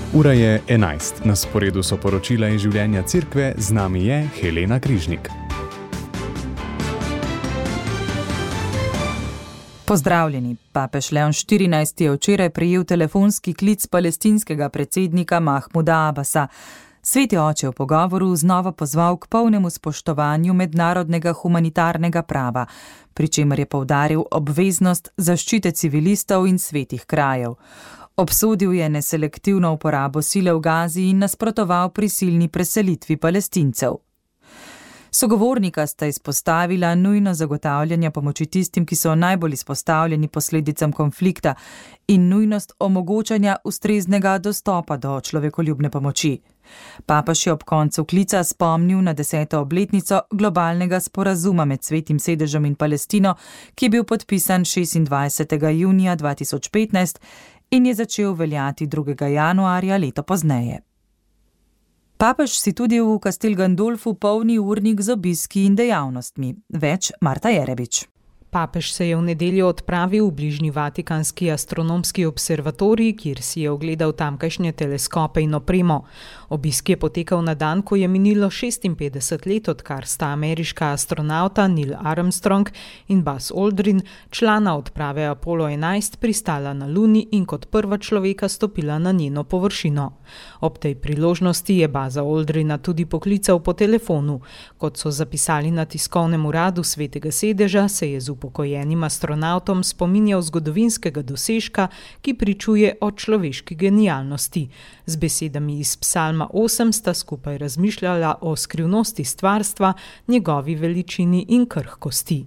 Ura je 11. Na sporedu so poročila iz življenja cerkve, z nami je Helena Križnik. Pozdravljeni. Papež Leon XIV je včeraj prejel telefonski klic palestinskega predsednika Mahmuda Abasa. Sveti oče v pogovoru znova pozval k polnemu spoštovanju mednarodnega humanitarnega prava, pri čemer je poudaril obveznost zaščite civilistov in svetih krajev. Obsodil je neselektivno uporabo sile v Gazi in nasprotoval prisilni preselitvi Palestincev. Sogovornika sta izpostavila nujno zagotavljanje pomoči tistim, ki so najbolj izpostavljeni posledicam konflikta, in nujnost omogočanja ustreznega dostopa do človekoljubne pomoči. Papež je ob koncu klica spomnil na 10. obletnico globalnega sporazuma med Svetim sedežem in Palestino, ki je bil podpisan 26. junija 2015 in je začel veljati 2. januarja leto pozneje. Papež si tudi v Castel Gandolfu polni urnik z obiski in dejavnostmi. Več Marta Jerebič. Papež se je v nedeljo odpravil v bližnji Vatikanski astronomski observatorij, kjer si je ogledal tamkajšnje teleskope in opremo. Obisk je potekal na dan, ko je minilo 56 let, odkar sta ameriška astronauta Neil Armstrong in Buzz Aldrin, člana odprave Apollo 11, pristala na Luni in kot prva človeka stopila na njeno površino. Ob tej priložnosti je Buzza Aldrina tudi poklical po telefonu. Kot so zapisali na tiskovnem uradu Svetega sedeža, se je z upokojenim astronautom spominjal zgodovinskega dosežka, ki pričuje o človeški genialnosti. Z besedami iz Psalma 8 sta skupaj razmišljala o skrivnosti stvarstva, njegovi veličini in krhkosti.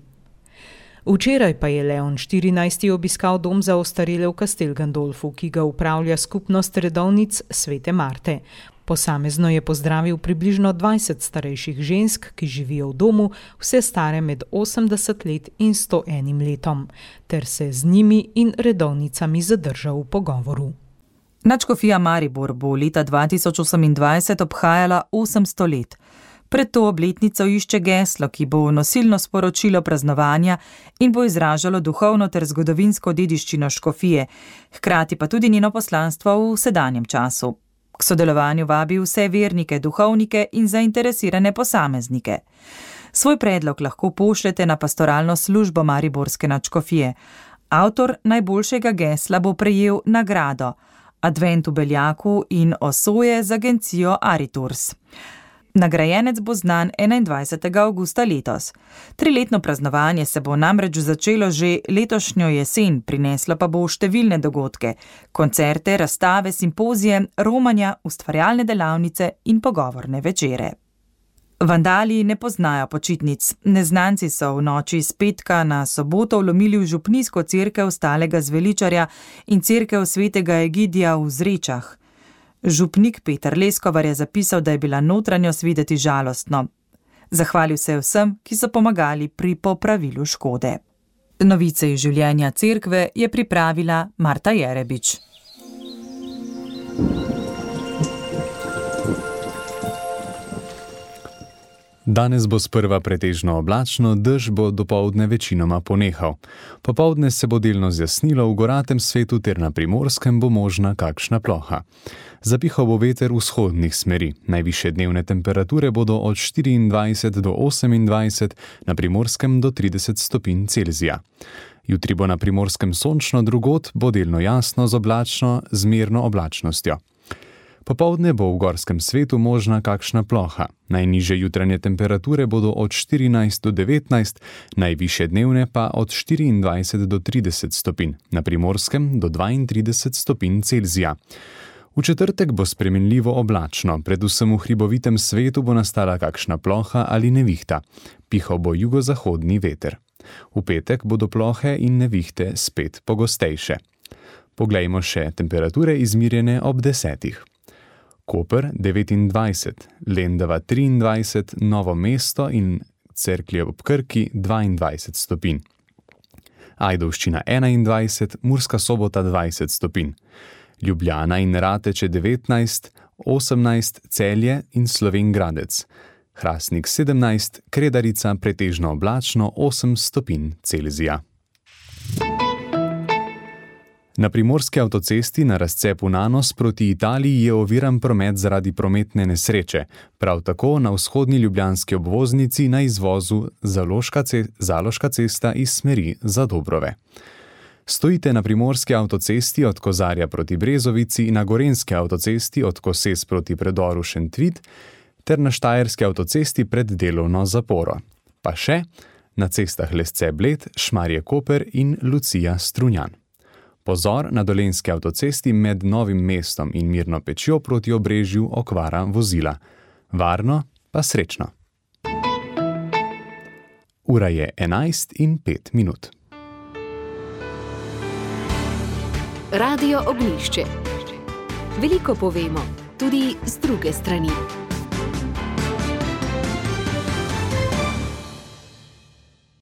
Včeraj pa je Leon XIV obiskal dom za ostarele v Castel Gandolfu, ki ga upravlja skupnost redovnic Svete Marte. Posamezno je pozdravil približno 20 starejših žensk, ki živijo v domu, vse stare med 80 let in 101 letom, ter se z njimi in redovnicami zadržal v pogovoru. Nadškofija Maribor bo leta 2028 obhajala 800 let. Pred to obletnico išče geslo, ki bo nosilno sporočilo praznovanja in bo izražalo duhovno ter zgodovinsko dediščino škofije, hkrati pa tudi njeno poslanstvo v sedanjem času. K sodelovanju vabi vse vernike, duhovnike in zainteresirane posameznike. Svoj predlog lahko pošljete na pastoralno službo Mariborske nadškofije. Avtor najboljšega gesla bo prejel nagrado Advent v Beljaku in osoje z agencijo Ariturs. Nagrajenec bo znan 21. avgusta letos. 3-letno praznovanje se bo namreč začelo že letošnjo jesen, prineslo pa bo številne dogodke, koncerte, razstave, simpozije, romanja, ustvarjalne delavnice in pogovorne večere. Vandali ne poznajo počitnic. Neznanci so v noči iz petka na soboto vlomili v župnijsko cerkev Stalega Zveličarja in cerkev Svetega Egidija v Zrečah. Župnik Peter Leskovar je zapisal, da je bila notranjost videti žalostno. Zahvalil se vsem, ki so pomagali pri popravilu škode. Novice iz življenja cerkve je pripravila Marta Jerebič. Danes bo sprva pretežno oblačno, dež bo dopoldne večinoma ponehal. Popoldne se bo delno zjasnilo, v goratem svetu ter na Primorskem bo možna kakšna ploha. Zapihal bo veter vzhodnih smeri. Najvišje dnevne temperature bodo od 24 do 28, na Primorskem do 30 stopinj Celzija. Jutri bo na Primorskem sončno, drugod bo delno jasno z oblačno, zmerno oblačnostjo. Popoldne bo v gorskem svetu možna kakšna ploha. Najnižje jutranje temperature bodo od 14 do 19, najvišje dnevne pa od 24 do 30 stopinj, na Primorskem do 32 stopinj Celzija. V četrtek bo spremenljivo oblačno, predvsem v hribovitem svetu bo nastala kakšna ploha ali nevihta. Pihal bo jugozahodni veter. V petek bodo plohe in nevihte spet pogostejše. Poglejmo še temperature izmirjene ob 10. Koper 29, Lendava 23, Novo mesto in Cerklje ob Krki 22 stopinj. Ajdovščina 21, Murska Sobota 20 stopinj. Ljubljana in Rateče 19, 18 Celje in Slovenj Gradec. Hrastnik 17, Kredarica pretežno oblačno 8 stopinj Celzija. Na primorski avtocesti na razcepu Nanos proti Italiji je oviran promet zaradi prometne nesreče, prav tako na vzhodni ljubljanski obvoznici na izvozu Zaloška cesta iz smeri Zadobrove. Stojite na primorski avtocesti od Kozarja proti Brezovici, na gorenski avtocesti od Koses proti predoru Šentvid ter na štajerski avtocesti pred delovno zaporo. Pa še na cestah Lesce-Bled, Šmarje-Koper in Lucija-Strunjan. Pozor na dolenjski avtocesti med Novim mestom in Mirno Pečjo proti Obrežju okvara vozila. Varno pa srečno. Ura je 11:05. Radio Ognjišče. Veliko povemo, tudi z druge strani.